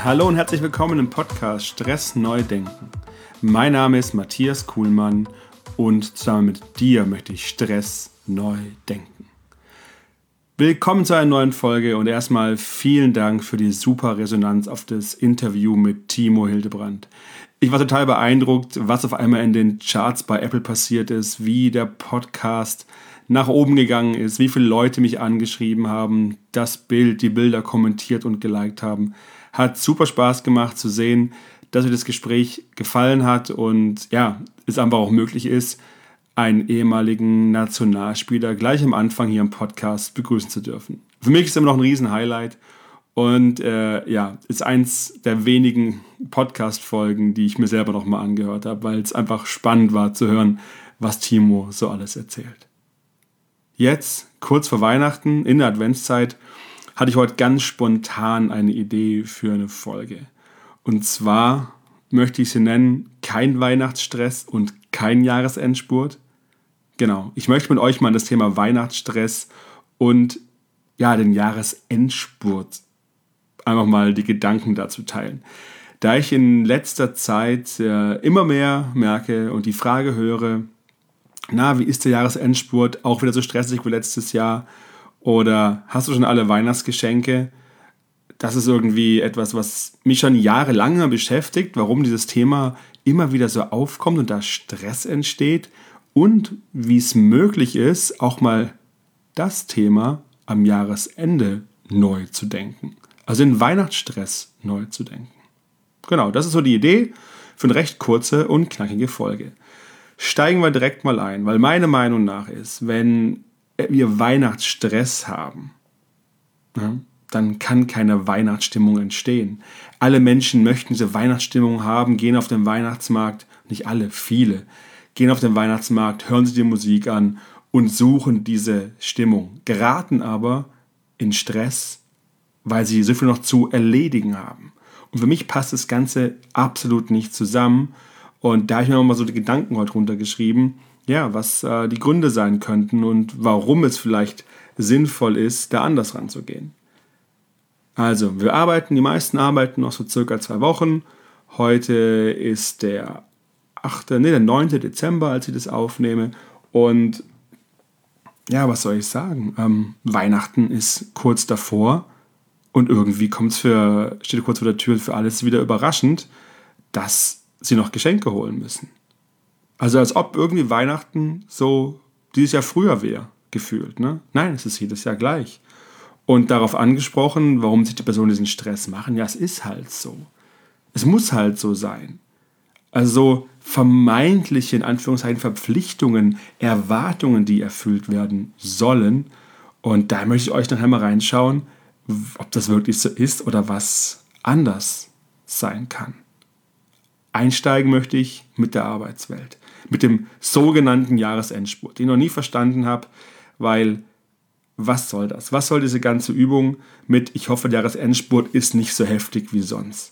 Hallo und herzlich willkommen im Podcast Stress neu denken. Mein Name ist Matthias Kuhlmann und zusammen mit dir möchte ich Stress neu denken. Willkommen zu einer neuen Folge und erstmal vielen Dank für die super Resonanz auf das Interview mit Timo Hildebrand. Ich war total beeindruckt, was auf einmal in den Charts bei Apple passiert ist, wie der Podcast nach oben gegangen ist, wie viele Leute mich angeschrieben haben, das Bild, die Bilder kommentiert und geliked haben. Hat super Spaß gemacht zu sehen, dass mir das Gespräch gefallen hat und ja, es einfach auch möglich ist, einen ehemaligen Nationalspieler gleich am Anfang hier im Podcast begrüßen zu dürfen. Für mich ist es immer noch ein Riesen-Highlight und ist eins der wenigen Podcast-Folgen, die ich mir selber noch mal angehört habe, weil es einfach spannend war zu hören, was Timo so alles erzählt. Jetzt, kurz vor Weihnachten, in der Adventszeit, hatte ich heute ganz spontan eine Idee für eine Folge. Und zwar möchte ich sie nennen, kein Weihnachtsstress und kein Jahresendspurt. Genau, ich möchte mit euch mal das Thema Weihnachtsstress und den Jahresendspurt einfach mal die Gedanken dazu teilen. Da ich in letzter Zeit immer mehr merke und die Frage höre, wie ist der Jahresendspurt? Auch wieder so stressig wie letztes Jahr? Oder hast du schon alle Weihnachtsgeschenke? Das ist irgendwie etwas, was mich schon jahrelang beschäftigt, warum dieses Thema immer wieder so aufkommt und da Stress entsteht und wie es möglich ist, auch mal das Thema am Jahresende neu zu denken. Also den Weihnachtsstress neu zu denken. Genau, das ist so die Idee für eine recht kurze und knackige Folge. Steigen wir direkt mal ein, weil meine Meinung nach ist, wenn wir Weihnachtsstress haben, dann kann keine Weihnachtsstimmung entstehen. Alle Menschen möchten diese Weihnachtsstimmung haben, gehen auf den Weihnachtsmarkt, nicht alle, viele, gehen auf den Weihnachtsmarkt, hören sich die Musik an und suchen diese Stimmung, geraten aber in Stress, weil sie so viel noch zu erledigen haben. Und für mich passt das Ganze absolut nicht zusammen. Und da habe ich mir mal so die Gedanken heute runtergeschrieben, was die Gründe sein könnten und warum es vielleicht sinnvoll ist, da anders ranzugehen. Also, die meisten arbeiten noch so circa 2 Wochen. Heute ist der 9. Dezember, als ich das aufnehme. Und was soll ich sagen? Weihnachten ist kurz davor und irgendwie steht kurz vor der Tür für alles wieder überraschend, dass sie noch Geschenke holen müssen. Also als ob irgendwie Weihnachten so dieses Jahr früher wäre, gefühlt. Ne? Nein, es ist jedes Jahr gleich. Und darauf angesprochen, warum sich die Personen diesen Stress machen, es ist halt so. Es muss halt so sein. Also so vermeintliche, in Anführungszeichen, Verpflichtungen, Erwartungen, die erfüllt werden sollen. Und da möchte ich euch nachher mal reinschauen, ob das wirklich so ist oder was anders sein kann. Einsteigen möchte ich mit der Arbeitswelt, mit dem sogenannten Jahresendspurt, den ich noch nie verstanden habe, weil was soll das? Was soll diese ganze Übung mit, ich hoffe, der Jahresendspurt ist nicht so heftig wie sonst?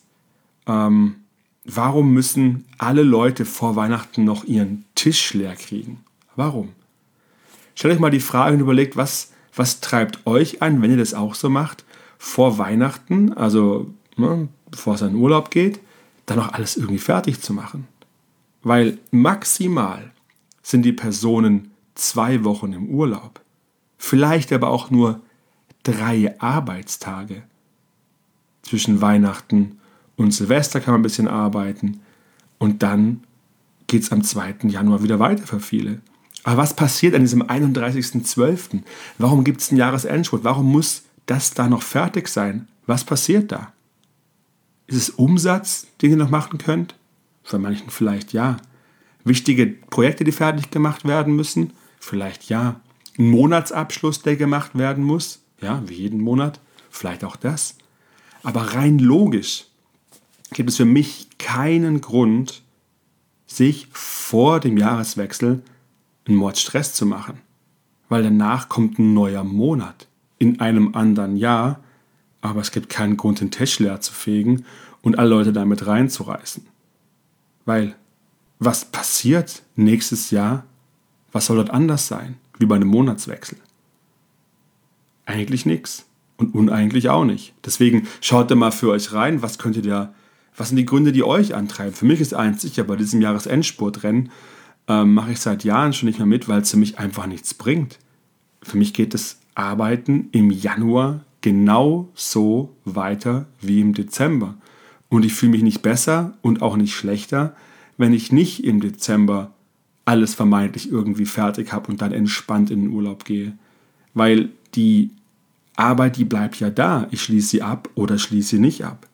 Warum müssen alle Leute vor Weihnachten noch ihren Tisch leer kriegen? Warum? Stellt euch mal die Frage und überlegt, was treibt euch an, wenn ihr das auch so macht, vor Weihnachten, also bevor es in den Urlaub geht, dann noch alles irgendwie fertig zu machen. Weil maximal sind die Personen 2 Wochen im Urlaub. Vielleicht aber auch nur 3 Arbeitstage. Zwischen Weihnachten und Silvester kann man ein bisschen arbeiten. Und dann geht es am 2. Januar wieder weiter für viele. Aber was passiert an diesem 31.12.? Warum gibt es einen Jahresendspurt? Warum muss das da noch fertig sein? Was passiert da? Ist es Umsatz, den ihr noch machen könnt? Für manchen vielleicht ja. Wichtige Projekte, die fertig gemacht werden müssen? Vielleicht ja. Ein Monatsabschluss, der gemacht werden muss? Ja, wie jeden Monat. Vielleicht auch das. Aber rein logisch gibt es für mich keinen Grund, sich vor dem Jahreswechsel einen Mordstress zu machen. Weil danach kommt ein neuer Monat in einem anderen Jahr, aber es gibt keinen Grund, den Tisch leer zu fegen und alle Leute damit reinzureißen. Weil, was passiert nächstes Jahr? Was soll dort anders sein, wie bei einem Monatswechsel? Eigentlich nichts. und uneigentlich auch nicht. Deswegen schaut da mal für euch rein, was sind die Gründe, die euch antreiben. Für mich ist eins sicher, bei diesem Jahresendspurtrennen mache ich seit Jahren schon nicht mehr mit, weil es für mich einfach nichts bringt. Für mich geht das Arbeiten im Januar genau so weiter wie im Dezember. Und ich fühle mich nicht besser und auch nicht schlechter, wenn ich nicht im Dezember alles vermeintlich irgendwie fertig habe und dann entspannt in den Urlaub gehe. Weil die Arbeit, die bleibt ja da. Ich schließe sie ab oder schließe sie nicht ab.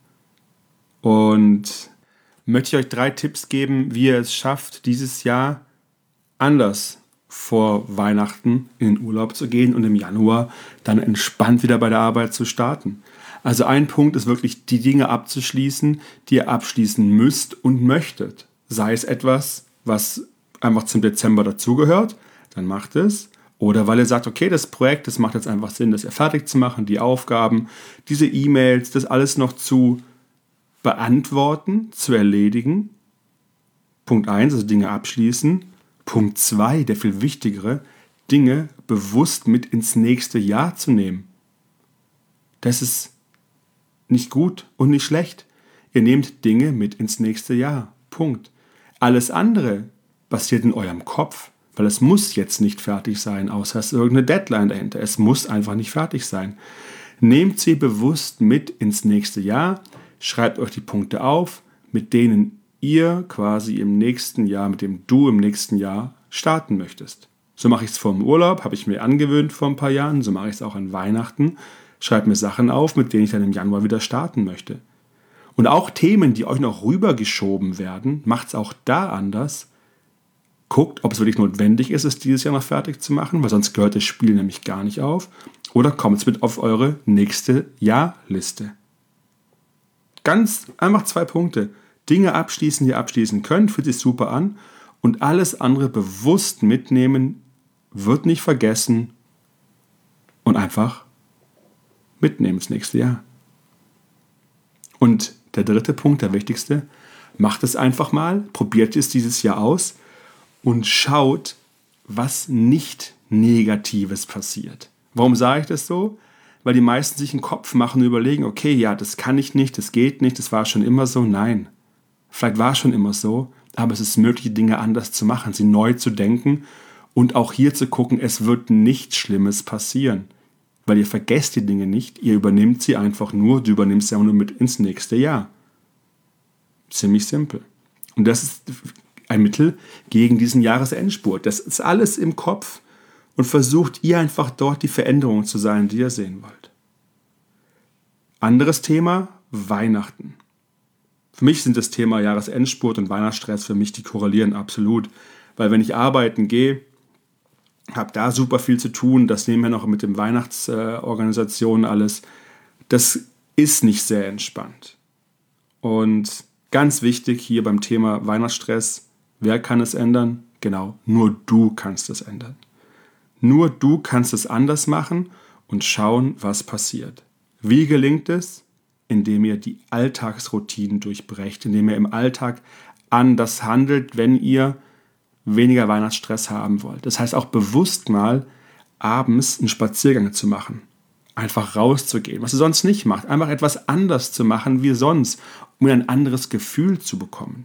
Und möchte ich euch 3 Tipps geben, wie ihr es schafft, dieses Jahr anders vor Weihnachten in den Urlaub zu gehen und im Januar dann entspannt wieder bei der Arbeit zu starten. Also ein Punkt ist wirklich, die Dinge abzuschließen, die ihr abschließen müsst und möchtet. Sei es etwas, was einfach zum Dezember dazugehört, dann macht es. Oder weil ihr sagt, okay, das Projekt, das macht jetzt einfach Sinn, das ja fertig zu machen, die Aufgaben, diese E-Mails, das alles noch zu beantworten, zu erledigen. Punkt 1, also Dinge abschließen. Punkt 2, der viel wichtigere, Dinge bewusst mit ins nächste Jahr zu nehmen. Das ist nicht gut und nicht schlecht. Ihr nehmt Dinge mit ins nächste Jahr. Punkt. Alles andere passiert in eurem Kopf, weil es muss jetzt nicht fertig sein, außer es ist irgendeine Deadline dahinter. Es muss einfach nicht fertig sein. Nehmt sie bewusst mit ins nächste Jahr, schreibt euch die Punkte auf, mit denen ihr quasi im nächsten Jahr, mit dem du im nächsten Jahr starten möchtest. So mache ich es vor dem Urlaub, habe ich mir angewöhnt vor ein paar Jahren, so mache ich es auch an Weihnachten. Schreibt mir Sachen auf, mit denen ich dann im Januar wieder starten möchte. Und auch Themen, die euch noch rübergeschoben werden, macht es auch da anders. Guckt, ob es wirklich notwendig ist, es dieses Jahr noch fertig zu machen, weil sonst gehört das Spiel nämlich gar nicht auf. Oder kommt es mit auf eure nächste Jahrliste. Ganz einfach 2 Punkte. Dinge abschließen, die ihr abschließen könnt, fühlt sich super an. Und alles andere bewusst mitnehmen, wird nicht vergessen und einfach mitnehmen ins nächste Jahr. Und der 3. Punkt, der wichtigste, macht es einfach mal, probiert es dieses Jahr aus und schaut, was nicht Negatives passiert. Warum sage ich das so? Weil die meisten sich einen Kopf machen und überlegen, okay, ja, das kann ich nicht, das geht nicht, das war schon immer so. Nein, vielleicht war es schon immer so, aber es ist möglich, die Dinge anders zu machen, sie neu zu denken und auch hier zu gucken, es wird nichts Schlimmes passieren. Weil ihr vergesst die Dinge nicht, ihr übernimmt sie einfach nur, du übernimmst sie auch nur mit ins nächste Jahr. Ziemlich simpel. Und das ist ein Mittel gegen diesen Jahresendspurt. Das ist alles im Kopf und versucht ihr einfach dort die Veränderung zu sein, die ihr sehen wollt. Anderes Thema, Weihnachten. Für mich sind das Thema Jahresendspurt und Weihnachtsstress für mich, die korrelieren absolut. Weil wenn ich arbeiten gehe, habe da super viel zu tun, das nehmen wir noch mit den Weihnachtsorganisationen alles. Das ist nicht sehr entspannt. Und ganz wichtig hier beim Thema Weihnachtsstress, wer kann es ändern? Genau, nur du kannst es ändern. Nur du kannst es anders machen und schauen, was passiert. Wie gelingt es? Indem ihr die Alltagsroutinen durchbrecht, indem ihr im Alltag anders handelt, wenn ihr weniger Weihnachtsstress haben wollt. Das heißt auch bewusst mal abends einen Spaziergang zu machen. Einfach rauszugehen, was ihr sonst nicht macht. Einfach etwas anders zu machen wie sonst, um ein anderes Gefühl zu bekommen.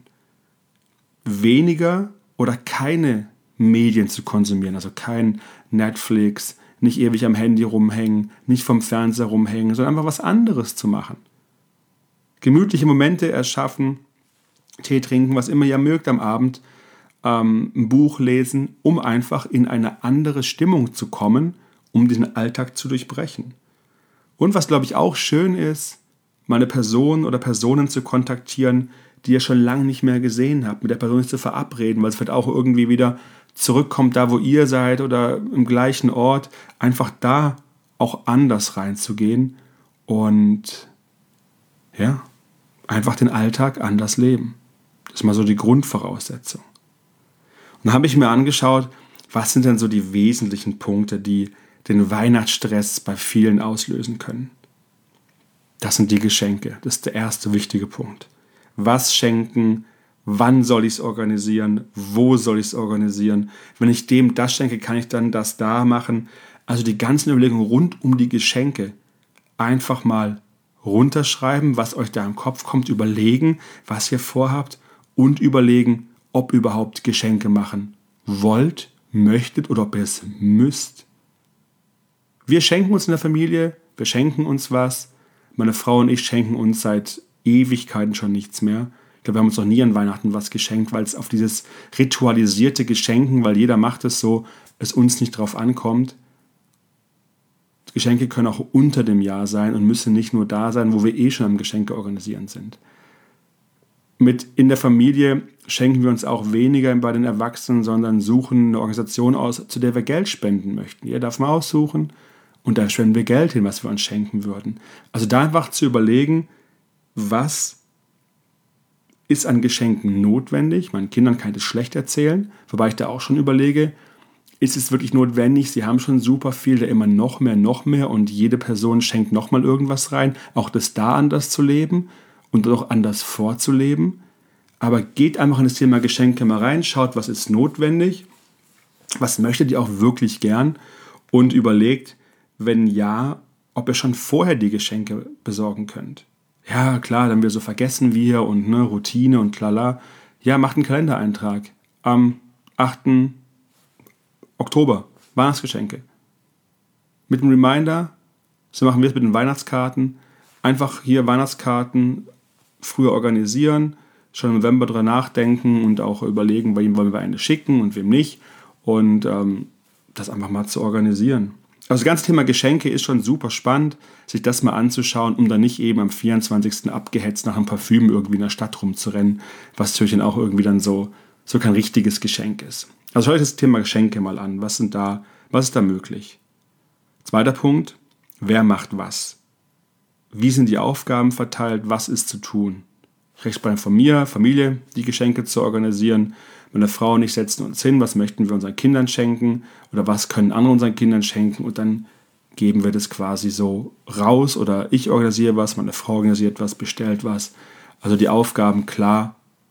Weniger oder keine Medien zu konsumieren, also kein Netflix, nicht ewig am Handy rumhängen, nicht vom Fernseher rumhängen, sondern einfach was anderes zu machen. Gemütliche Momente erschaffen, Tee trinken, was immer ihr mögt am Abend, ein Buch lesen, um einfach in eine andere Stimmung zu kommen, um diesen Alltag zu durchbrechen. Und was, glaube ich, auch schön ist, mal eine Person oder Personen zu kontaktieren, die ihr schon lange nicht mehr gesehen habt, mit der Person sich zu verabreden, weil es vielleicht auch irgendwie wieder zurückkommt, da wo ihr seid oder im gleichen Ort, einfach da auch anders reinzugehen und ja, einfach den Alltag anders leben. Das ist mal so die Grundvoraussetzung. Und dann habe ich mir angeschaut, was sind denn so die wesentlichen Punkte, die den Weihnachtsstress bei vielen auslösen können. Das sind die Geschenke. Das ist der erste wichtige Punkt. Was schenken? Wann soll ich es organisieren? Wo soll ich es organisieren? Wenn ich dem das schenke, kann ich dann das da machen? Also die ganzen Überlegungen rund um die Geschenke. einfach mal runterschreiben, was euch da im Kopf kommt, überlegen, was ihr vorhabt und überlegen, ob ihr überhaupt Geschenke machen wollt, möchtet oder ob ihr es müsst. Wir schenken uns in der Familie, wir schenken uns was. Meine Frau und ich schenken uns seit Ewigkeiten schon nichts mehr. Ich glaube, wir haben uns noch nie an Weihnachten was geschenkt, weil es auf dieses ritualisierte Geschenken, weil jeder macht es so, es uns nicht drauf ankommt. Geschenke können auch unter dem Jahr sein und müssen nicht nur da sein, wo wir eh schon am Geschenke organisieren sind. In der Familie schenken wir uns auch weniger bei den Erwachsenen, sondern suchen eine Organisation aus, zu der wir Geld spenden möchten. Ihr darf mal aussuchen und da spenden wir Geld hin, was wir uns schenken würden. Also da einfach zu überlegen, was ist an Geschenken notwendig. Meinen Kindern kann ich das schlecht erzählen, wobei ich da auch schon überlege, ist es wirklich notwendig? Sie haben schon super viel, da immer noch mehr und jede Person schenkt nochmal irgendwas rein. Auch das da anders zu leben und auch anders vorzuleben. Aber geht einfach in das Thema Geschenke mal rein, schaut, was ist notwendig, was möchtet ihr auch wirklich gern und überlegt, wenn ja, ob ihr schon vorher die Geschenke besorgen könnt. Ja, klar, dann wir so vergessen wir und Routine und lala. Ja, macht einen Kalendereintrag. Am 8. Oktober, Weihnachtsgeschenke. Mit einem Reminder, so machen wir es mit den Weihnachtskarten. Einfach hier Weihnachtskarten früher organisieren, schon im November drüber nachdenken und auch überlegen, bei wem wollen wir eine schicken und wem nicht. Und das einfach mal zu organisieren. Also das ganze Thema Geschenke ist schon super spannend, sich das mal anzuschauen, um dann nicht eben am 24. abgehetzt nach einem Parfüm irgendwie in der Stadt rumzurennen, was natürlich dann auch irgendwie dann so kein richtiges Geschenk ist. Also schaut euch das Thema Geschenke mal an. Was ist da möglich? Zweiter Punkt, wer macht was? Wie sind die Aufgaben verteilt? Was ist zu tun? Rechtsbein von mir, Familie, die Geschenke zu organisieren. Meine Frau und ich setzen uns hin, was möchten wir unseren Kindern schenken oder was können andere unseren Kindern schenken und dann geben wir das quasi so raus oder ich organisiere was, meine Frau organisiert was, bestellt was. Also die Aufgaben klar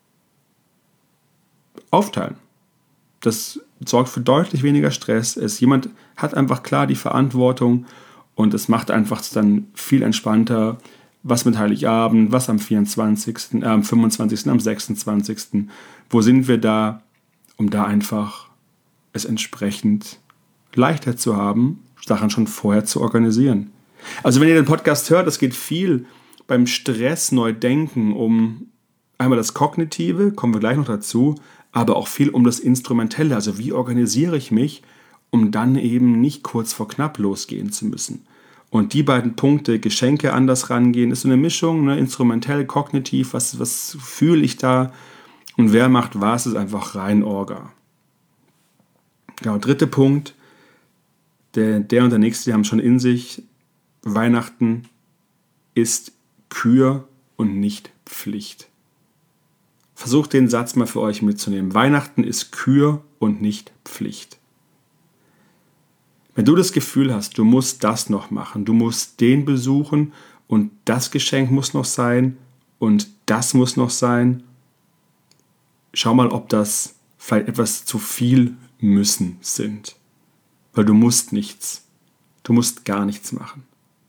aufteilen. Das sorgt für deutlich weniger Stress. Jemand hat einfach klar die Verantwortung und es macht einfach dann viel entspannter, was mit Heiligabend, was am 24., am 25., am 26., wo sind wir da, um da einfach es entsprechend leichter zu haben, Sachen schon vorher zu organisieren. Also wenn ihr den Podcast hört, es geht viel beim Stress neu denken um einmal das Kognitive, kommen wir gleich noch dazu, aber auch viel um das Instrumentelle, also wie organisiere ich mich, um dann eben nicht kurz vor knapp losgehen zu müssen. Und die beiden Punkte, Geschenke anders rangehen, ist so eine Mischung, instrumentell, kognitiv, was fühle ich da und wer macht was, ist einfach rein Orga. Genau, dritter Punkt, der und der nächste, die haben schon in sich, Weihnachten ist Kür und nicht Pflicht. Versucht den Satz mal für euch mitzunehmen. Weihnachten ist Kür und nicht Pflicht. Wenn du das Gefühl hast, du musst das noch machen, du musst den besuchen und das Geschenk muss noch sein und das muss noch sein, schau mal, ob das vielleicht etwas zu viel müssen sind. Weil du musst nichts. Du musst gar nichts machen.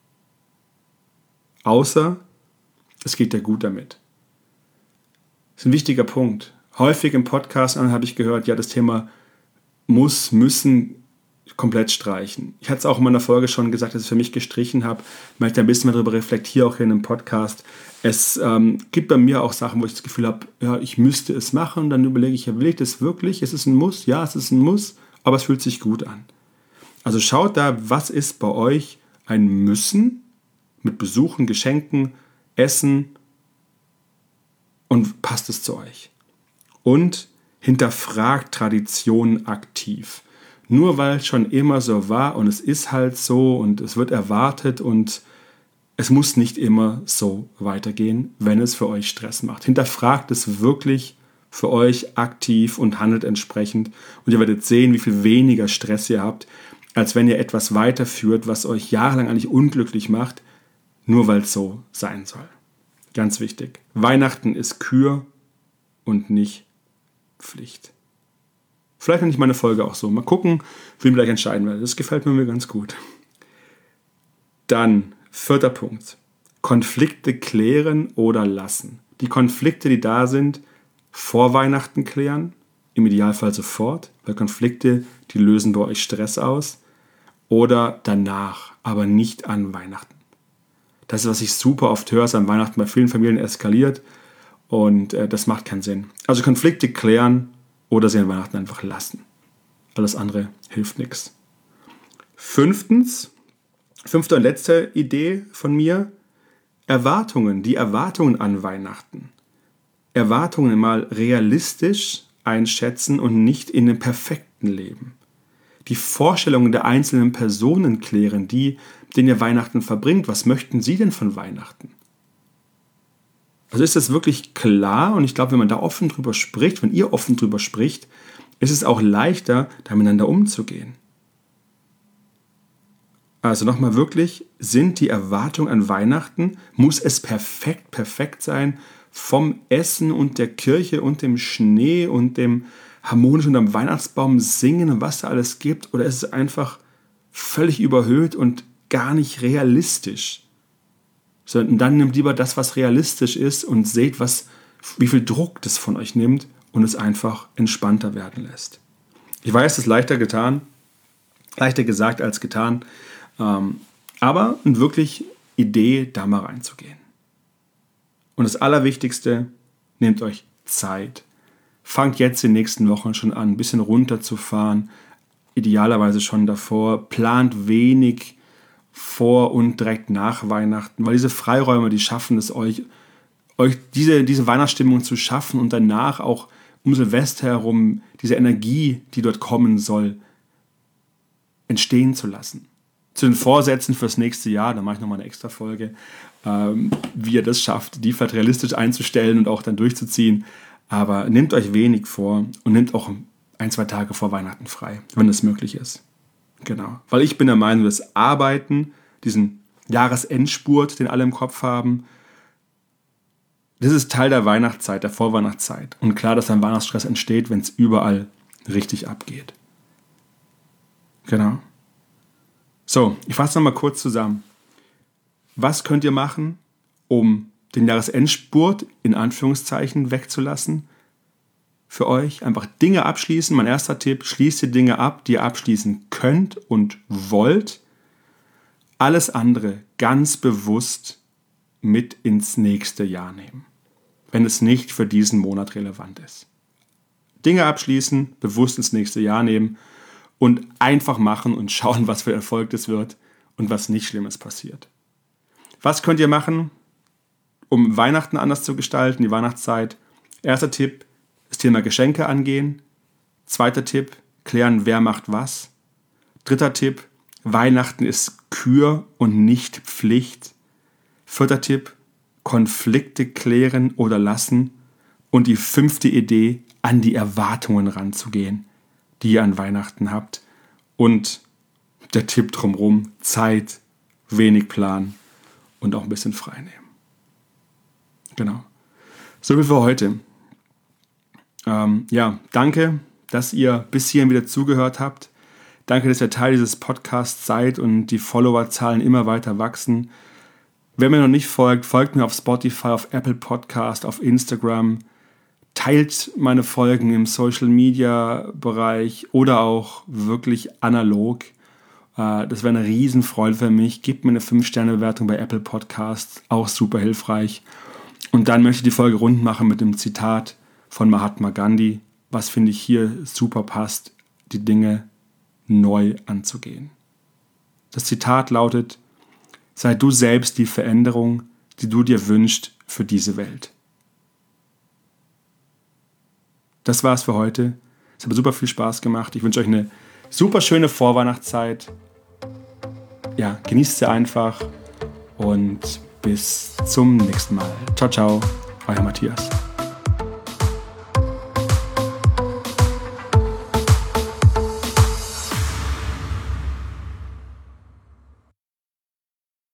Außer, es geht dir gut damit. Das ist ein wichtiger Punkt. Häufig im Podcast habe ich gehört, ja, das Thema müssen komplett streichen. Ich hatte es auch in meiner Folge schon gesagt, dass ich es für mich gestrichen habe, weil ich da ein bisschen mehr darüber reflektiere, auch hier in einem Podcast. Es gibt bei mir auch Sachen, wo ich das Gefühl habe, ja, ich müsste es machen. Und dann überlege ich, ja, will ich das wirklich? Ist es ein Muss? Ja, es ist ein Muss, aber es fühlt sich gut an. Also schaut da, was ist bei euch ein Müssen mit Besuchen, Geschenken, Essen und passt es zu euch. Und hinterfragt Traditionen aktiv. Nur weil es schon immer so war und es ist halt so und es wird erwartet und es muss nicht immer so weitergehen, wenn es für euch Stress macht. Hinterfragt es wirklich für euch aktiv und handelt entsprechend und ihr werdet sehen, wie viel weniger Stress ihr habt, als wenn ihr etwas weiterführt, was euch jahrelang eigentlich unglücklich macht, nur weil es so sein soll. Ganz wichtig. Weihnachten ist Kür und nicht Pflicht. Vielleicht nenne ich meine Folge auch so. Mal gucken, wie ich gleich entscheiden werde. Das gefällt mir ganz gut. Dann 4. Punkt. Konflikte klären oder lassen. Die Konflikte, die da sind, vor Weihnachten klären, im Idealfall sofort, weil Konflikte, die lösen bei euch Stress aus, oder danach, aber nicht an Weihnachten. Das ist, was ich super oft höre, ist an Weihnachten bei vielen Familien eskaliert und das macht keinen Sinn. Also Konflikte klären oder sie an Weihnachten einfach lassen. Alles andere hilft nichts. 5. und letzte Idee von mir, die Erwartungen an Weihnachten. Erwartungen mal realistisch einschätzen und nicht in einem perfekten Leben. Die Vorstellungen der einzelnen Personen klären, die, mit denen ihr Weihnachten verbringt. Was möchten sie denn von Weihnachten? Also ist das wirklich klar? Und ich glaube, wenn man da offen drüber spricht, wenn ihr offen drüber spricht, ist es auch leichter, da miteinander umzugehen. Also nochmal wirklich, sind die Erwartungen an Weihnachten, muss es perfekt sein, vom Essen und der Kirche und dem Schnee und dem harmonisch unterm Weihnachtsbaum singen und was da alles gibt, oder ist es einfach völlig überhöht und gar nicht realistisch? Sondern dann nehmt lieber das, was realistisch ist und seht, wie viel Druck das von euch nimmt und es einfach entspannter werden lässt. Ich weiß, es ist leichter gesagt als getan, aber eine wirklich Idee, da mal reinzugehen. Und das Allerwichtigste, nehmt euch Zeit. Fangt jetzt in den nächsten Wochen schon an, ein bisschen runterzufahren, idealerweise schon davor. Plant wenig vor und direkt nach Weihnachten, weil diese Freiräume, die schaffen es euch diese Weihnachtsstimmung zu schaffen und danach auch um Silvester herum diese Energie, die dort kommen soll, entstehen zu lassen. Zu den Vorsätzen fürs nächste Jahr, da mache ich nochmal eine extra Folge, wie ihr das schafft, die vielleicht realistisch einzustellen und auch dann durchzuziehen. Aber nehmt euch wenig vor und nehmt auch 1-2 Tage vor Weihnachten frei, wenn es möglich ist. Genau. Weil ich bin der Meinung, das Arbeiten, diesen Jahresendspurt, den alle im Kopf haben, das ist Teil der Weihnachtszeit, der Vorweihnachtszeit. Und klar, dass dann Weihnachtsstress entsteht, wenn es überall richtig abgeht. Genau. So, ich fasse nochmal kurz zusammen. Was könnt ihr machen, um den Jahresendspurt in Anführungszeichen wegzulassen? Für euch einfach Dinge abschließen. Mein erster Tipp, schließt die Dinge ab, die ihr abschließen könnt und wollt. Alles andere ganz bewusst mit ins nächste Jahr nehmen, wenn es nicht für diesen Monat relevant ist. Dinge abschließen, bewusst ins nächste Jahr nehmen und einfach machen und schauen, was für Erfolg das wird und was nicht Schlimmes passiert. Was könnt ihr machen, um Weihnachten anders zu gestalten, die Weihnachtszeit? Erster Tipp, das Thema Geschenke angehen. Zweiter Tipp, klären, wer macht was. Dritter Tipp, Weihnachten ist Kür und nicht Pflicht. Vierter Tipp, Konflikte klären oder lassen. Und die 5. Idee, an die Erwartungen ranzugehen, die ihr an Weihnachten habt. Und der Tipp drumherum, Zeit, wenig planen und auch ein bisschen frei nehmen. Genau. So viel für heute. Danke, dass ihr bis hierhin wieder zugehört habt. Danke, dass ihr Teil dieses Podcasts seid und die Followerzahlen immer weiter wachsen. Wer mir noch nicht folgt, folgt mir auf Spotify, auf Apple Podcast, auf Instagram. Teilt meine Folgen im Social-Media-Bereich oder auch wirklich analog. Das wäre eine Riesenfreude für mich. Gebt mir eine 5-Sterne-Bewertung bei Apple Podcasts, auch super hilfreich. Und dann möchte ich die Folge rund machen mit dem Zitat von Mahatma Gandhi, was finde ich hier super passt, die Dinge neu anzugehen. Das Zitat lautet: Sei du selbst die Veränderung, die du dir wünschst für diese Welt. Das war's für heute. Es hat mir super viel Spaß gemacht. Ich wünsche euch eine super schöne Vorweihnachtszeit. Ja, genießt sie einfach und bis zum nächsten Mal. Ciao, ciao, euer Matthias.